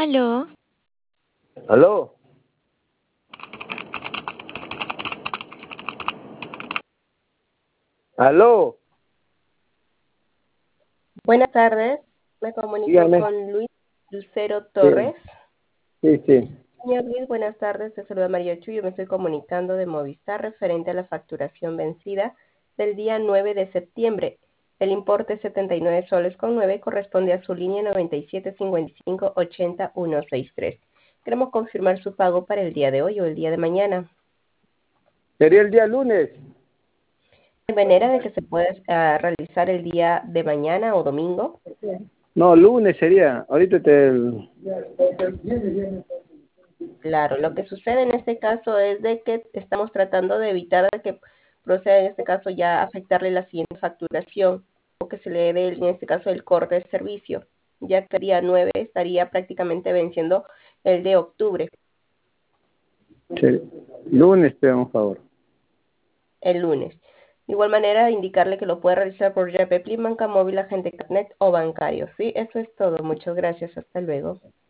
Aló, ¿Aló? ¿Aló? Buenas tardes, me comunico Dígame. con Luis Lucero Sí, Torres. sí. Señor Luis, buenas tardes, te saluda María Chu, yo me estoy comunicando de Movistar referente a la facturación vencida del día 9 de septiembre. El importe 79 soles con 9 corresponde a su línea 975580-163. Queremos confirmar su pago para el día de hoy o el día de mañana. ¿Sería el día lunes? ¿Hay manera de que se pueda realizar el día de mañana o domingo? No, lunes sería. Ahorita Claro, lo que sucede en este caso es de que estamos tratando de evitar de que proceda en este caso ya a afectarle la siguiente facturación o que se le dé en este caso el corte de servicio, ya que el día 9 estaría prácticamente venciendo el de octubre, Sí. Lunes, te damos favor. el lunes. De igual manera, indicarle que lo puede realizar por YPP, banca móvil, agente Catnet o bancario. Sí, eso es todo. Muchas gracias. Hasta luego.